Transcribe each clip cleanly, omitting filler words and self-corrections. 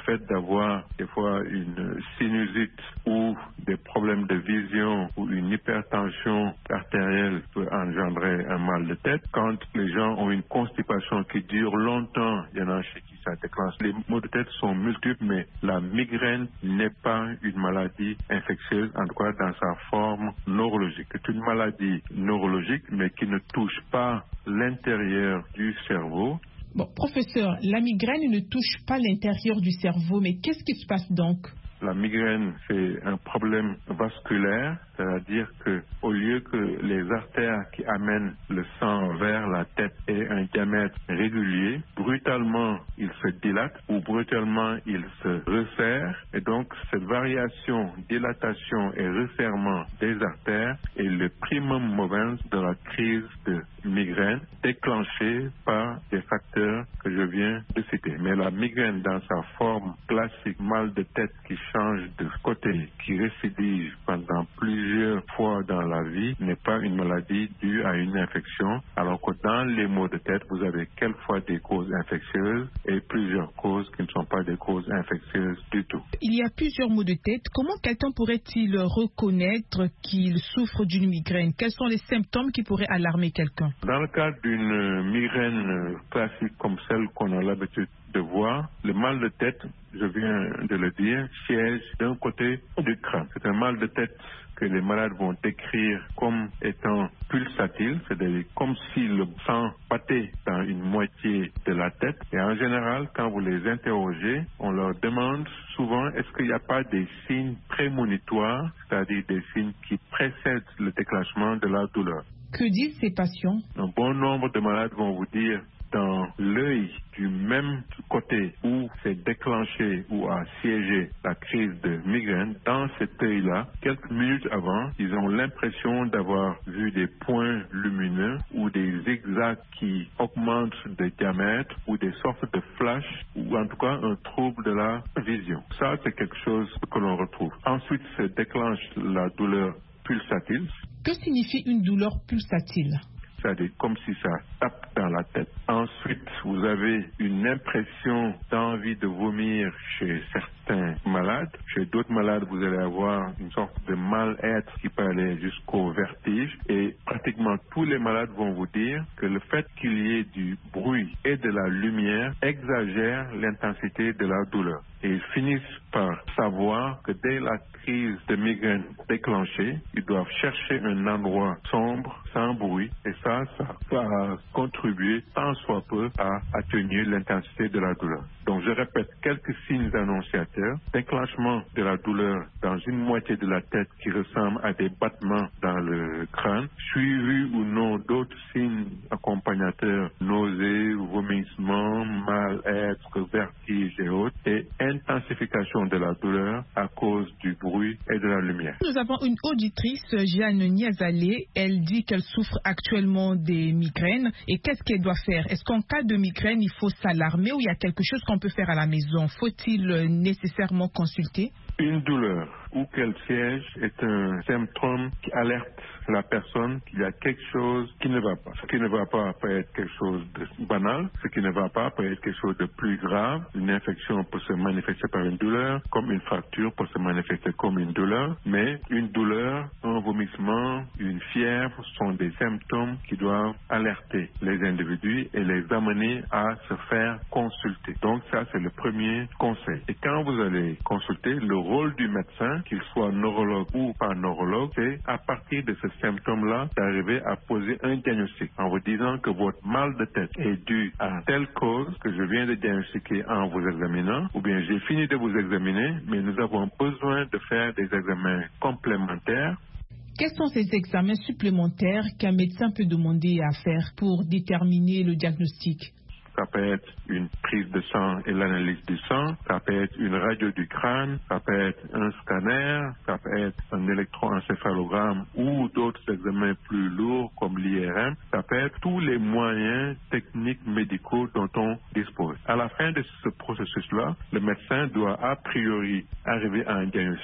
fait d'avoir des fois une sinusite ou des problèmes de vision ou une hypertension artérielle peut engendrer un mal de tête. Quand les gens ont une constipation qui dure longtemps, il y en a chez qui ça déclenche. Les maux de tête sont multiples, mais la migraine n'est pas une maladie infectieuse, en tout cas dans sa forme neurologique. C'est une maladie neurologique, mais qui ne touche pas l'intérieur du cerveau. Bon, professeur, la migraine ne touche pas l'intérieur du cerveau, mais qu'est-ce qui se passe donc? La migraine, c'est un problème vasculaire, c'est-à-dire que au lieu que les artères qui amènent le sang vers la tête aient un diamètre régulier, brutalement, ils se dilatent ou brutalement, ils se resserrent. Et donc, cette variation, dilatation et resserrement des artères est le primum movens de la crise de migraine déclenchée par des facteurs que je viens de citer. Mais la migraine dans sa forme classique, mal de tête qui change de côté, qui récidive pendant plusieurs fois dans la vie, n'est pas une maladie due à une infection, alors que dans les maux de tête, vous avez quelquefois des causes infectieuses et plusieurs causes qui ne sont pas des causes infectieuses du tout. Il y a plusieurs maux de tête. Comment quelqu'un pourrait-il reconnaître qu'il souffre d'une migraine? Quels sont les symptômes qui pourraient alarmer quelqu'un? Dans le cas d'une migraine classique comme celle qu'on a l'habitude de voir, le mal de tête, je viens de le dire, siège d'un côté du crâne. C'est un mal de tête que les malades vont décrire comme étant pulsatile, c'est-à-dire comme si le sang battait dans une moitié de la tête. Et en général, quand vous les interrogez, on leur demande souvent est-ce qu'il n'y a pas des signes prémonitoires, c'est-à-dire des signes qui précèdent le déclenchement de la douleur. Que disent ces patients? Un bon nombre de malades vont vous dire dans l'œil du même côté où s'est déclenché ou a siégé la crise de migraine, dans cet œil-là, quelques minutes avant, ils ont l'impression d'avoir vu des points lumineux ou des zigzags qui augmentent de diamètre ou des sortes de flashs ou en tout cas un trouble de la vision. Ça, c'est quelque chose que l'on retrouve. Ensuite, se déclenche la douleur pulsatile. Que signifie une douleur pulsatile? C'est-à-dire comme si ça tape dans la tête. Ensuite, vous avez une impression d'envie de vomir chez certains malades. Chez d'autres malades, vous allez avoir une sorte de mal-être qui peut aller jusqu'au vertige. Et pratiquement tous les malades vont vous dire que le fait qu'il y ait du bruit et de la lumière exagère l'intensité de la douleur. Et ils finissent par savoir que dès la crise de migraine déclenchée, ils doivent chercher un endroit sombre, sans bruit, et ça va contribuer tant soit peu à atténuer l'intensité de la douleur. Donc je répète, quelques signes annonciateurs: déclenchement de la douleur dans une moitié de la tête qui ressemble à des battements dans le crâne, suivi ou non d'autres signes accompagnateurs, nausées, vomissements, mal-être, vertige et autres, et intensification de la douleur à cause du bruit et de la lumière. Nous avons une auditrice, Jeanne Niazalé. Elle dit qu'elle souffre actuellement des migraines. Et qu'est-ce qu'elle doit faire? Est-ce qu'en cas de migraine, il faut s'alarmer ou il y a quelque chose qu'on peut faire à la maison? Faut-il nécessairement consulter? Une douleur où qu'elle siège est un symptôme qui alerte la personne qu'il y a quelque chose qui ne va pas. Ce qui ne va pas peut être quelque chose de banal, ce qui ne va pas peut être quelque chose de plus grave. Une infection peut se manifester par une douleur, comme une fracture peut se manifester comme une douleur, mais une douleur, un vomissement, une fièvre sont des symptômes qui doivent alerter les individus et les amener à se faire consulter. Donc ça, c'est le premier conseil. Et quand vous allez consulter, le rôle du médecin, qu'il soit neurologue ou pas neurologue, c'est à partir de ce symptôme-là d'arriver à poser un diagnostic en vous disant que votre mal de tête est dû à telle cause que je viens de diagnostiquer en vous examinant, ou bien j'ai fini de vous examiner, mais nous avons besoin de faire des examens complémentaires. Quels sont ces examens supplémentaires qu'un médecin peut demander à faire pour déterminer le diagnostic? Ça peut être une prise de sang et l'analyse du sang, ça peut être une radio du crâne, ça peut être un scanner, ça peut être un électroencéphalogramme ou d'autres examens plus lourds comme l'IRM. Ça peut être tous les moyens techniques médicaux dont on dispose. À la fin de ce processus-là, le médecin doit a priori arriver à un diagnostic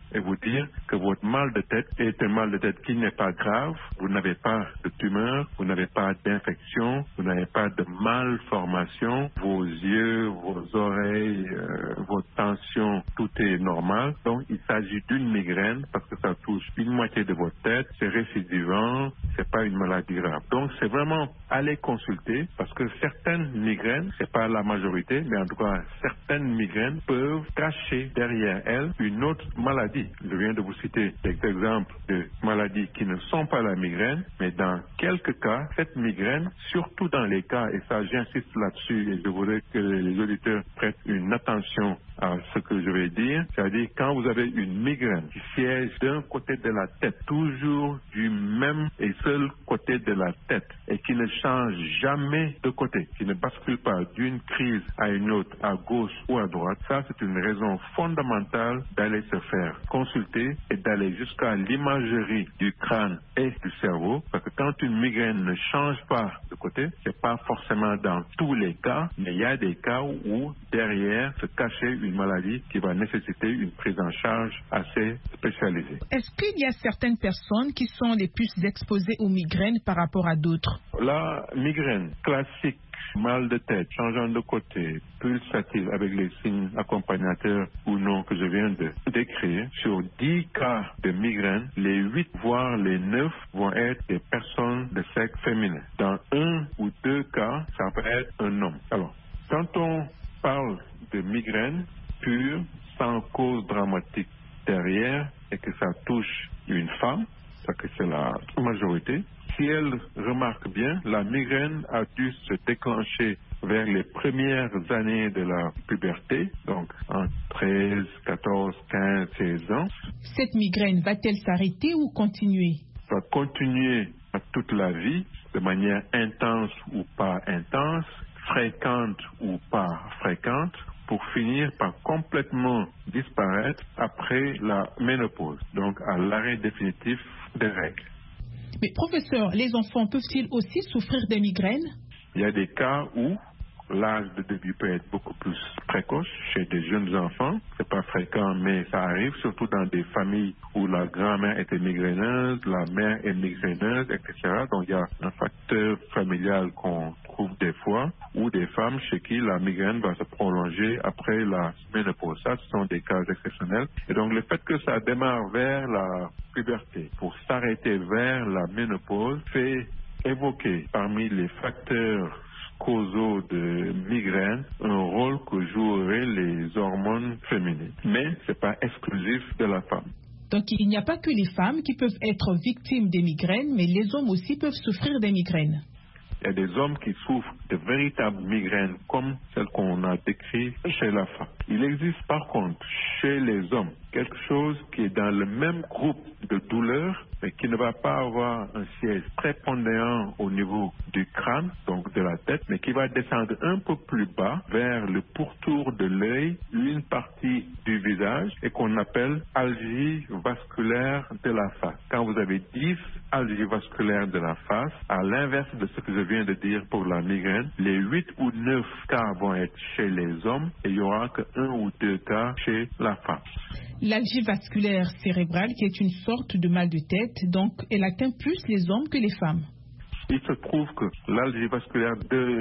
et vous dire que votre mal de tête est un mal de tête qui n'est pas grave, vous n'avez pas de tumeur, vous n'avez pas d'infection, vous n'avez pas de malformation, vos yeux, vos oreilles, votre tension, tout est normal. Donc il s'agit d'une migraine parce que ça touche une moitié de votre tête, c'est récidivant, c'est pas une maladie grave. Donc c'est vraiment aller consulter parce que certaines migraines, c'est pas la majorité, mais en tout cas certaines migraines peuvent cacher derrière elles une autre maladie. Je viens de vous citer des exemples de maladies qui ne sont pas la migraine, mais dans quelques cas, cette migraine, surtout dans les cas, et ça j'insiste là-dessus et je voudrais que les auditeurs prêtent une attention à ce que je vais dire, c'est-à-dire quand vous avez une migraine qui siège d'un côté de la tête, toujours du même et seul côté de la tête, et qui ne change jamais de côté, qui ne bascule pas d'une crise à une autre, à gauche ou à droite, ça c'est une raison fondamentale d'aller se faire consulter et d'aller jusqu'à l'imagerie du crâne et du cerveau, parce que quand une migraine ne change pas de côté, c'est pas forcément dans tous les cas, mais il y a des cas où derrière se cachait une maladie qui va nécessiter une prise en charge assez spécialisée. Est-ce qu'il y a certaines personnes qui sont les plus exposées aux migraines par rapport à d'autres? La migraine classique, mal de tête, changeant de côté, pulsative avec les signes accompagnateurs ou non que je viens de décrire, sur 10 cas de migraine, les 8 voire les 9 vont être des personnes de sexe féminin. Dans 1 ou 2 cas, ça peut être un homme. Alors, quand on parle de migraine pure, sans cause dramatique derrière, et que ça touche une femme, ça que c'est la majorité, si elle remarque bien, la migraine a dû se déclencher vers les premières années de la puberté, donc en 13, 14, 15, 16 ans. Cette migraine va-t-elle s'arrêter ou continuer? Ça va continuer toute la vie, de manière intense ou pas intense, fréquente ou pas fréquente, pour finir par complètement disparaître après la ménopause, donc à l'arrêt définitif des règles. Mais professeur, les enfants peuvent-ils aussi souffrir des migraines? Il y a des cas où l'âge de début peut être beaucoup plus précoce chez des jeunes enfants. C'est pas fréquent, mais ça arrive, surtout dans des familles où la grand-mère était migraineuse, la mère est migraineuse, etc. Donc il y a un facteur familial qu'on trouve des fois, ou des femmes chez qui la migraine va se prolonger après la ménopause. Ça, ce sont des cas exceptionnels. Et donc le fait que ça démarre vers la puberté pour s'arrêter vers la ménopause fait évoquer parmi les facteurs causaux de migraine un rôle que joueraient les hormones féminines. Mais ce n'est pas exclusif de la femme. Donc il n'y a pas que les femmes qui peuvent être victimes des migraines, mais les hommes aussi peuvent souffrir des migraines. Il y a des hommes qui souffrent de véritables migraines comme celles qu'on a décrites chez la femme. Il existe par contre chez les hommes quelque chose qui est dans le même groupe de douleurs, mais qui ne va pas avoir un siège prépondérant au niveau du crâne, donc de la tête, mais qui va descendre un peu plus bas vers le pourtour de l'œil, une partie du visage, et qu'on appelle algie vasculaire de la face. Quand vous avez 10 algies vasculaires de la face, à l'inverse de ce que je viens de dire pour la migraine, les 8 ou 9 cas vont être chez les hommes et il n'y aura que 1 ou 2 cas chez la femme. L'algie vasculaire cérébrale, qui est une sorte de mal de tête, donc elle atteint plus les hommes que les femmes. Il se trouve que l'algie vasculaire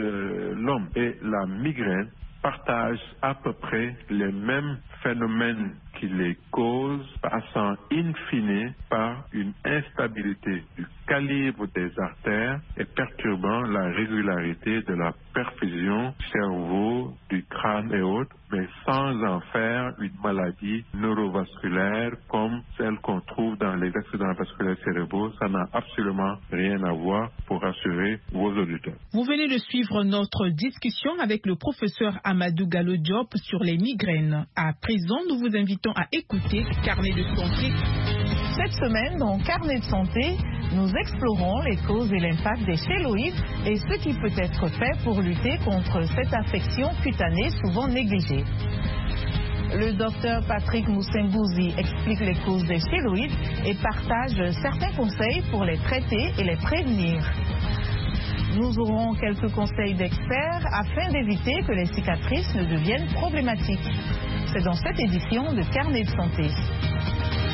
de l'homme et la migraine partagent à peu près les mêmes phénomènes qui les causent, passant in fine par une instabilité du calibre des artères et perturbant la régularité de la perfusion du cerveau, du crâne et autres, mais sans en faire une maladie neurovasculaire comme celle qu'on trouve dans les accidents vasculaires cérébraux. Ça n'a absolument rien à voir, pour rassurer vos auditeurs. Vous venez de suivre notre discussion avec le professeur Amadou Gallo Diop sur les migraines. À présent, nous vous invitons à écouter Carnet de santé. Cette semaine, dans Carnet de santé, nous explorons les causes et l'impact des chéloïdes et ce qui peut être fait pour lutter contre cette affection cutanée souvent négligée. Le docteur Patrick Moussembouzi explique les causes des chéloïdes et partage certains conseils pour les traiter et les prévenir. Nous aurons quelques conseils d'experts afin d'éviter que les cicatrices ne deviennent problématiques. C'est dans cette édition de Carnet de santé.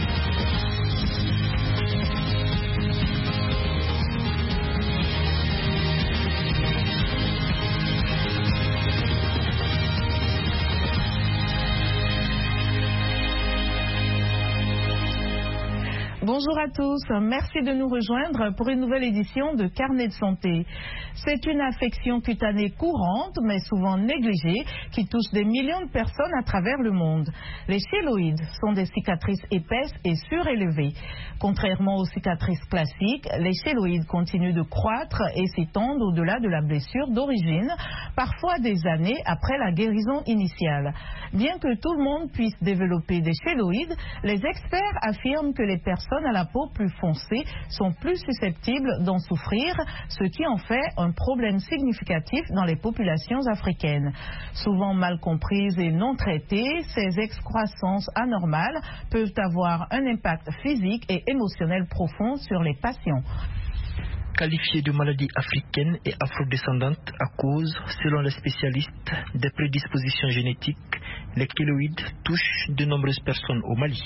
Bonjour à tous, merci de nous rejoindre pour une nouvelle édition de Carnet de santé. C'est une affection cutanée courante, mais souvent négligée, qui touche des millions de personnes à travers le monde. Les chéloïdes sont des cicatrices épaisses et surélevées. Contrairement aux cicatrices classiques, les chéloïdes continuent de croître et s'étendent au-delà de la blessure d'origine, parfois des années après la guérison initiale. Bien que tout le monde puisse développer des chéloïdes, les experts affirment que les personnes à la peau plus foncée sont plus susceptibles d'en souffrir, ce qui en fait un problème significatif dans les populations africaines. Souvent mal comprises et non traitées, ces excroissances anormales peuvent avoir un impact physique et émotionnel profond sur les patients. Qualifiées de maladies africaines et afrodescendantes à cause, selon les spécialistes, des prédispositions génétiques, les chéloïdes touchent de nombreuses personnes au Mali.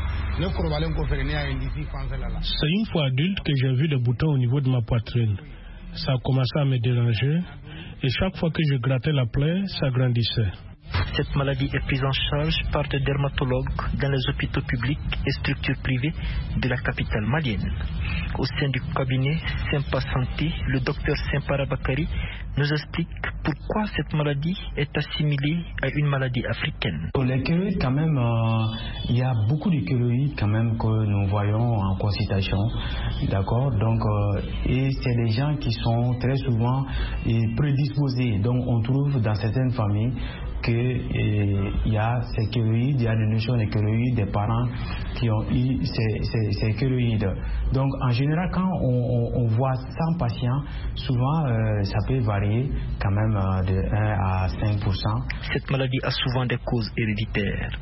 C'est une fois adulte que j'ai vu des boutons au niveau de ma poitrine. Ça a commencé à me déranger et chaque fois que je grattais la plaie, ça grandissait. Cette maladie est prise en charge par des dermatologues dans les hôpitaux publics et structures privées de la capitale malienne. Au sein du cabinet Sympa Santé, le docteur Sempara Bakari nous explique pourquoi cette maladie est assimilée à une maladie africaine. Les chéloïdes, quand même, il y a beaucoup de chéloïdes quand même que nous voyons en consultation, d'accord. Donc, et c'est des gens qui sont très souvent prédisposés. Donc, on trouve dans certaines familles qu'il y a ces chéloïdes, il y a des notions de chéloïdes, des parents qui ont eu ces chéloïdes. Donc en général, quand on voit 100 patients, souvent ça peut varier quand même de 1 à 5%. Cette maladie a souvent des causes héréditaires.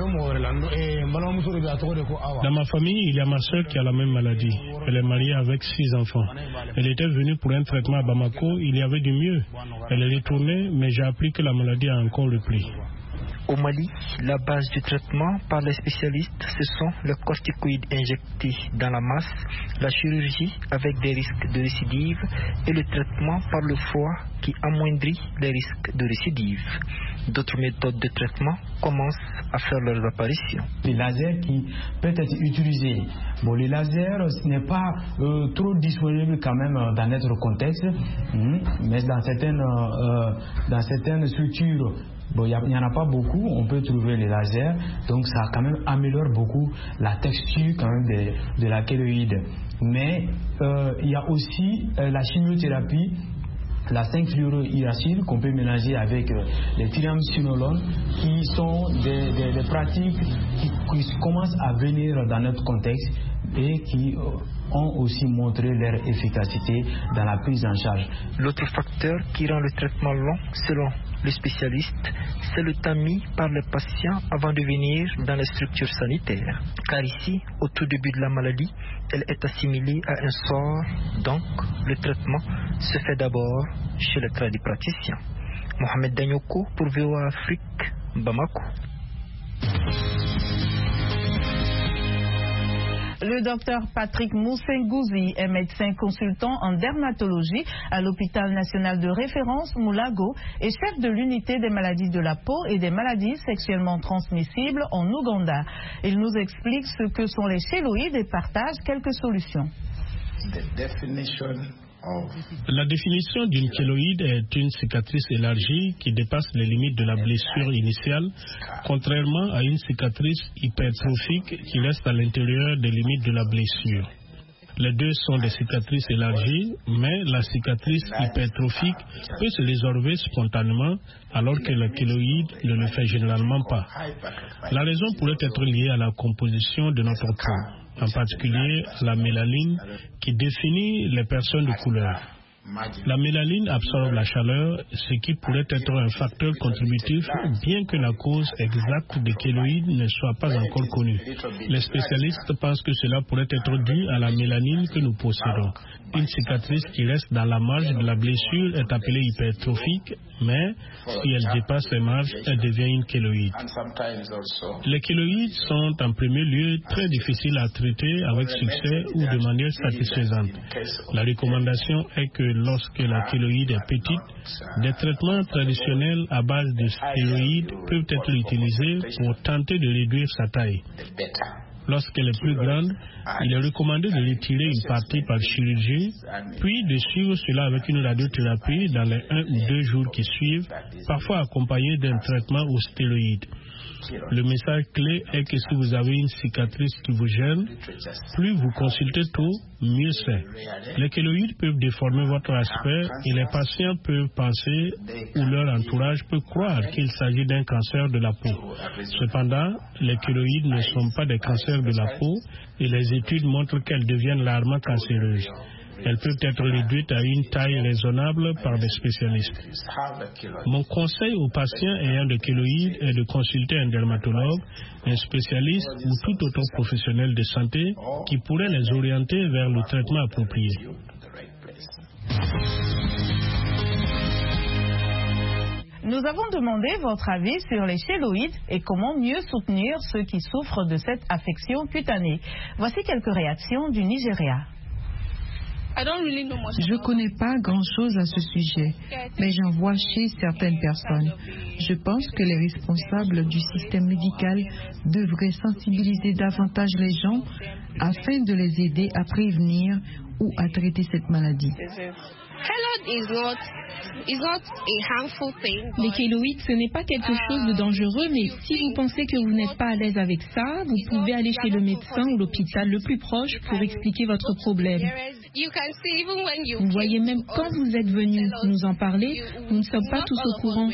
Dans ma famille, il y a ma soeur qui a la même maladie. Elle est mariée avec 6 enfants. Elle était venue pour un traitement à Bamako, il y avait du mieux. Elle est retournée, mais j'ai appris que la maladie a encore repris. Au Mali, la base du traitement par les spécialistes, ce sont les corticoïdes injectés dans la masse, la chirurgie avec des risques de récidive et le traitement par le froid qui amoindrit les risques de récidive. D'autres méthodes de traitement commencent à faire leurs apparitions. Les lasers qui peuvent être utilisés. Bon, les lasers, ce n'est pas trop disponible quand même dans notre contexte, mais dans certaines structures, bon, il n'y en a pas beaucoup, on peut trouver les lasers, donc ça quand même améliore beaucoup la texture quand même de la chéloïde. Mais il y a aussi la chimiothérapie, la 5-fluorouracile qu'on peut mélanger avec les triamcinolones, qui sont des pratiques qui commencent à venir dans notre contexte et qui ont aussi montré leur efficacité dans la prise en charge. L'autre facteur qui rend le traitement long, selon les spécialistes, c'est le temps mis par les patients avant de venir dans les structures sanitaires. Car ici, au tout début de la maladie, elle est assimilée à un sort, donc le traitement se fait d'abord chez les tradipraticiens. Mohamed Danyoko pour VOA Afrique, Bamako. Le docteur Patrick Moussengouzi est médecin consultant en dermatologie à l'hôpital national de référence Moulago et chef de l'unité des maladies de la peau et des maladies sexuellement transmissibles en Ouganda. Il nous explique ce que sont les chéloïdes et partage quelques solutions. La définition d'une chéloïde est une cicatrice élargie qui dépasse les limites de la blessure initiale, contrairement à une cicatrice hypertrophique qui reste à l'intérieur des limites de la blessure. Les deux sont des cicatrices élargies, mais la cicatrice hypertrophique peut se résorber spontanément, alors que la chéloïde ne le fait généralement pas. La raison pourrait être liée à la composition de notre peau, en particulier la mélanine qui définit les personnes de couleur. La mélanine absorbe la chaleur, ce qui pourrait être un facteur contributif, bien que la cause exacte des chéloïdes ne soit pas encore connue. Les spécialistes pensent que cela pourrait être dû à la mélanine que nous possédons. Une cicatrice qui reste dans la marge de la blessure est appelée hypertrophique, mais si elle dépasse ces marges, elle devient une chéloïde. Les chéloïdes sont en premier lieu très difficiles à traiter avec succès ou de manière satisfaisante. La recommandation est que lorsque la chéloïde est petite, des traitements traditionnels à base de stéroïdes peuvent être utilisés pour tenter de réduire sa taille. Lorsqu'elle est plus grande, il est recommandé de retirer une partie par chirurgie, puis de suivre cela avec une radiothérapie dans les 1 ou 2 jours qui suivent, parfois accompagné d'un traitement aux stéroïdes. Le message clé est que si vous avez une cicatrice qui vous gêne, plus vous consultez tôt, mieux c'est. Les kéloïdes peuvent déformer votre aspect et les patients peuvent penser ou leur entourage peut croire qu'il s'agit d'un cancer de la peau. Cependant, les kéloïdes ne sont pas des cancers de la peau et les études montrent qu'elles deviennent rarement cancéreuses. Elles peuvent être réduites à une taille raisonnable par des spécialistes. Mon conseil aux patients ayant des kéloïdes est de consulter un dermatologue, un spécialiste ou tout autre professionnel de santé qui pourrait les orienter vers le traitement approprié. Nous avons demandé votre avis sur les chéloïdes et comment mieux soutenir ceux qui souffrent de cette affection cutanée. Voici quelques réactions du Nigeria. Je ne connais pas grand-chose à ce sujet, mais j'en vois chez certaines personnes. Je pense que les responsables du système médical devraient sensibiliser davantage les gens afin de les aider à prévenir ou à traiter cette maladie. Les kéloïdes, ce n'est pas quelque chose de dangereux, mais si vous pensez que vous n'êtes pas à l'aise avec ça, vous pouvez aller chez le médecin ou l'hôpital le plus proche pour expliquer votre problème. Vous voyez, même quand vous êtes venu nous en parler, nous ne sommes pas tous au courant.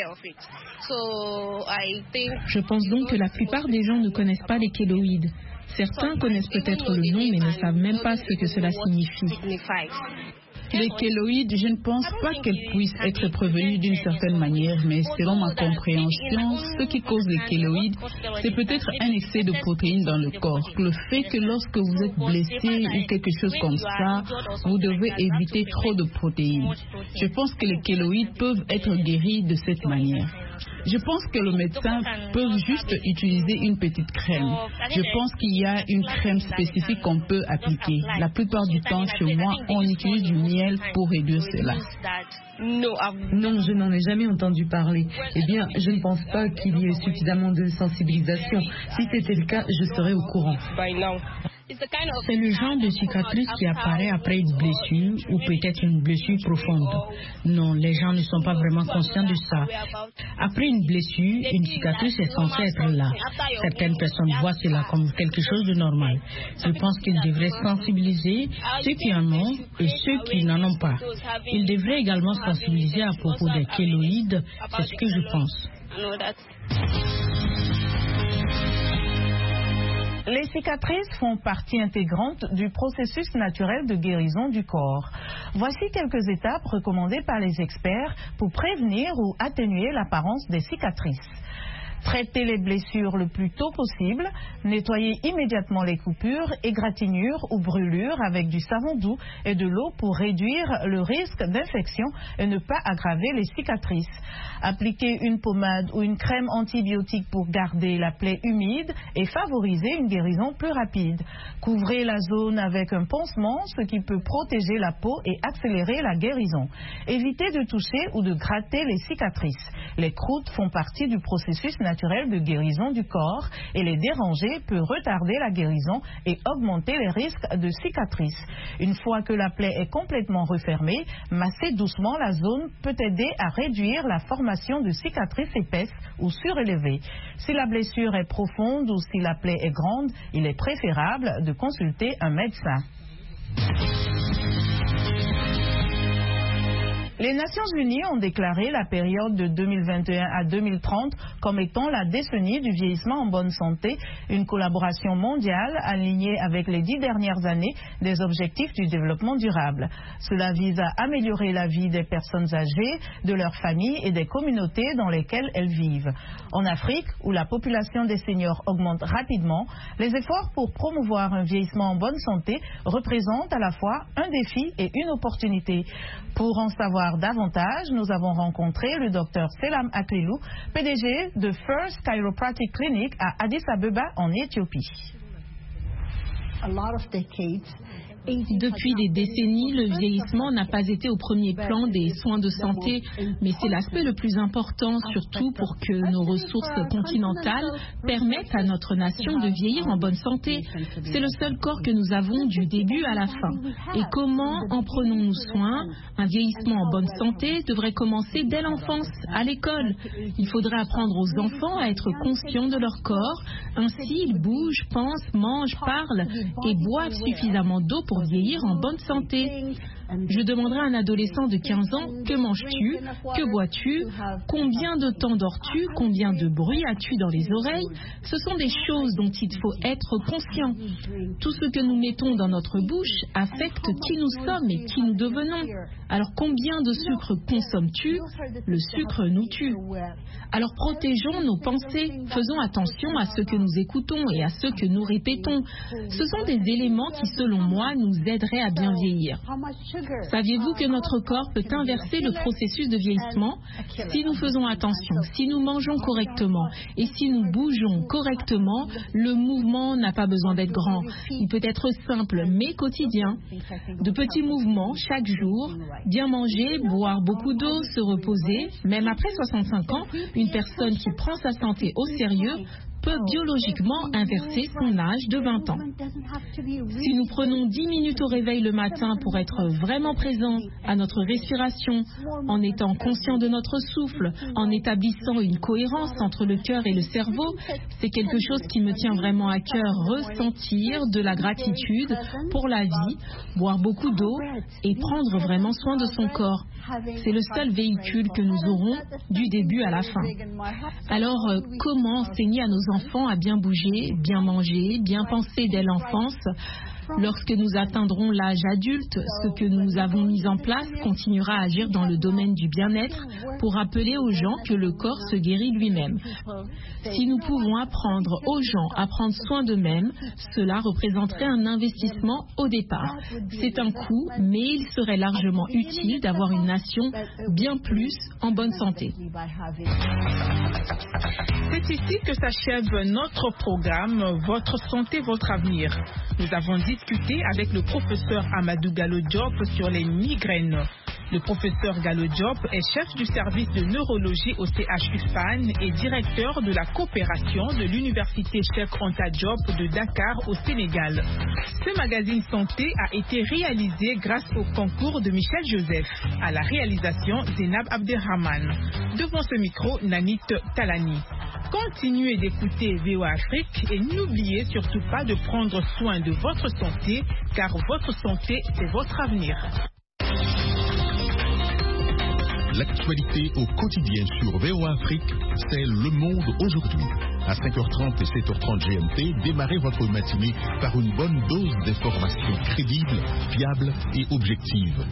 Je pense donc que la plupart des gens ne connaissent pas les kéloïdes. Certains connaissent peut-être le nom, mais ne savent même pas ce que cela signifie. Les kéloïdes, je ne pense pas qu'elles puissent être prévenues d'une certaine manière, mais selon ma compréhension, ce qui cause les kéloïdes, c'est peut-être un excès de protéines dans le corps. Le fait que lorsque vous êtes blessé ou quelque chose comme ça, vous devez éviter trop de protéines. Je pense que les kéloïdes peuvent être guéris de cette manière. Je pense que le médecin peut juste utiliser une petite crème. Je pense qu'il y a une crème spécifique qu'on peut appliquer. La plupart du temps, chez moi, on utilise du miel pour réduire cela. Non, je n'en ai jamais entendu parler. Eh bien, je ne pense pas qu'il y ait suffisamment de sensibilisation. Si c'était le cas, je serais au courant. C'est le genre de cicatrice qui apparaît après une blessure ou peut-être une blessure profonde. Non, les gens ne sont pas vraiment conscients de ça. Après une blessure, une cicatrice est censée être là. Certaines personnes voient cela comme quelque chose de normal. Je pense qu'ils devraient sensibiliser ceux qui en ont et ceux qui n'en ont pas. Ils devraient également sensibiliser à propos des kéloïdes. C'est ce que je pense. Les cicatrices font partie intégrante du processus naturel de guérison du corps. Voici quelques étapes recommandées par les experts pour prévenir ou atténuer l'apparence des cicatrices. Traitez les blessures le plus tôt possible, nettoyez immédiatement les coupures, égratignures ou brûlures avec du savon doux et de l'eau pour réduire le risque d'infection et ne pas aggraver les cicatrices. Appliquez une pommade ou une crème antibiotique pour garder la plaie humide et favoriser une guérison plus rapide. Couvrez la zone avec un pansement, ce qui peut protéger la peau et accélérer la guérison. Évitez de toucher ou de gratter les cicatrices. Les croûtes font partie du processus naturel de guérison du corps et les déranger peut retarder la guérison et augmenter les risques de cicatrices. Une fois que la plaie est complètement refermée, masser doucement la zone peut aider à réduire la formation de cicatrices épaisses ou surélevées. Si la blessure est profonde ou si la plaie est grande, il est préférable de consulter un médecin. Les Nations Unies ont déclaré la période de 2021 à 2030 comme étant la décennie du vieillissement en bonne santé, une collaboration mondiale alignée avec les 10 dernières années des objectifs du développement durable. Cela vise à améliorer la vie des personnes âgées, de leurs familles et des communautés dans lesquelles elles vivent. En Afrique, où la population des seniors augmente rapidement, les efforts pour promouvoir un vieillissement en bonne santé représentent à la fois un défi et une opportunité. Pour en savoir davantage, nous avons rencontré le Dr Selam Aklilou, PDG de First Chiropractic Clinic à Addis Abeba en Éthiopie. Depuis des décennies, le vieillissement n'a pas été au premier plan des soins de santé, mais c'est l'aspect le plus important, surtout pour que nos ressources continentales permettent à notre nation de vieillir en bonne santé. C'est le seul corps que nous avons du début à la fin. Et comment en prenons-nous soin? Un vieillissement en bonne santé devrait commencer dès l'enfance, à l'école. Il faudrait apprendre aux enfants à être conscients de leur corps, ainsi ils bougent, pensent, mangent, parlent et boivent suffisamment d'eau pour vieillir en bonne santé. Je demanderai à un adolescent de 15 ans, que manges-tu? Que bois-tu? Combien de temps dors-tu? Combien de bruit as-tu dans les oreilles? Ce sont des choses dont il faut être conscient. Tout ce que nous mettons dans notre bouche affecte qui nous sommes et qui nous devenons. Alors combien de sucre consommes-tu? Le sucre nous tue. Alors protégeons nos pensées, faisons attention à ce que nous écoutons et à ce que nous répétons. Ce sont des éléments qui, selon moi, nous aideraient à bien vieillir. Saviez-vous que notre corps peut inverser le processus de vieillissement? Si nous faisons attention, si nous mangeons correctement et si nous bougeons correctement, le mouvement n'a pas besoin d'être grand. Il peut être simple mais quotidien. De petits mouvements chaque jour, bien manger, boire beaucoup d'eau, se reposer. Même après 65 ans, une personne qui prend sa santé au sérieux peut biologiquement inverser son âge de 20 ans. Si nous prenons 10 minutes au réveil le matin pour être vraiment présents à notre respiration, en étant conscients de notre souffle, en établissant une cohérence entre le cœur et le cerveau, c'est quelque chose qui me tient vraiment à cœur, ressentir de la gratitude pour la vie, boire beaucoup d'eau et prendre vraiment soin de son corps. C'est le seul véhicule que nous aurons du début à la fin. Alors, comment enseigner à nos enfants à bien bouger, bien manger, bien penser dès l'enfance? Lorsque nous atteindrons l'âge adulte, ce que nous avons mis en place continuera à agir dans le domaine du bien-être pour rappeler aux gens que le corps se guérit lui-même. Si nous pouvons apprendre aux gens à prendre soin d'eux-mêmes, cela représenterait un investissement au départ. C'est un coût, mais il serait largement utile d'avoir une nation bien plus en bonne santé. C'est ici que s'achève notre programme Votre santé, votre avenir. Nous avons discuté avec le professeur Amadou Gallo Diop sur les migraines. Le professeur Gallo Diop est chef du service de neurologie au CHUFAN et directeur de la coopération de l'université Cheikh Anta Diop de Dakar au Sénégal. Ce magazine santé a été réalisé grâce au concours de Michel Joseph. À la réalisation, Zénab Abderrahman. Devant ce micro, Nanit Talani. Continuez d'écouter VOA Afrique et n'oubliez surtout pas de prendre soin de votre santé, car votre santé, c'est votre avenir. L'actualité au quotidien sur VOA Afrique, c'est Le Monde aujourd'hui. À 5h30 et 7h30 GMT, démarrez votre matinée par une bonne dose d'informations crédibles, fiables et objectives.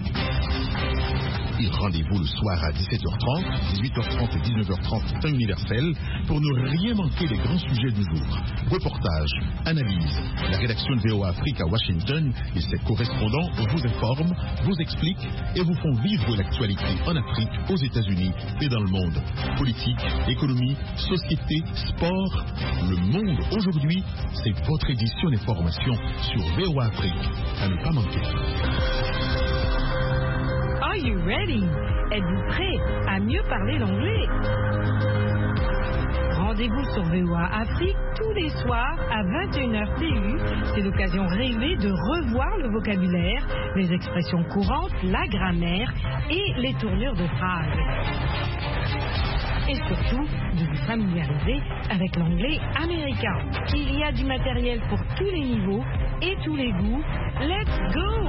Et rendez-vous le soir à 17h30, 18h30 et 19h30 temps universel pour ne rien manquer des grands sujets du jour. Reportages, analyses, la rédaction de VOA Afrique à Washington et ses correspondants vous informent, vous expliquent et vous font vivre l'actualité en Afrique, aux États-Unis et dans le monde. Politique, économie, société, sport. Le Monde aujourd'hui, c'est votre édition d'information sur VOA Afrique. À ne pas manquer. Are you ready? Êtes-vous prêt à mieux parler l'anglais? Rendez-vous sur VOA Afrique tous les soirs à 21h TU. C'est l'occasion rêvée de revoir le vocabulaire, les expressions courantes, la grammaire et les tournures de phrases. Et surtout, de vous familiariser avec l'anglais américain. Il y a du matériel pour tous les niveaux et tous les goûts. Let's go!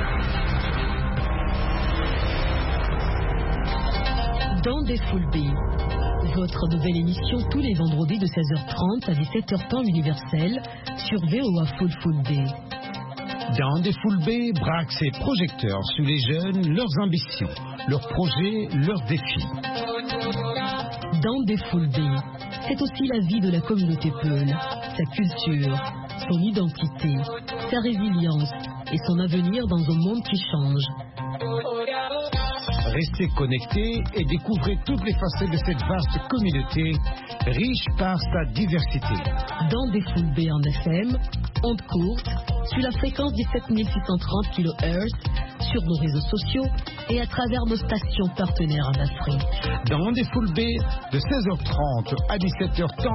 Dans des Full B, votre nouvelle émission tous les vendredis de 16h30 à 17h temps universel sur VOA Full B. Dans des Full B braque ses projecteurs sur les jeunes, leurs ambitions, leurs projets, leurs défis. Dans des Full B, c'est aussi la vie de la communauté Peul, sa culture, son identité, sa résilience et son avenir dans un monde qui change. Restez connectés et découvrez toutes les facettes de cette vaste communauté, riche par sa diversité. Dans des Full B en FM, ondes courtes, sur la fréquence 17 630 kHz, sur nos réseaux sociaux et à travers nos stations partenaires en Afrique. Dans des Full B, de 16h30 à 17h30.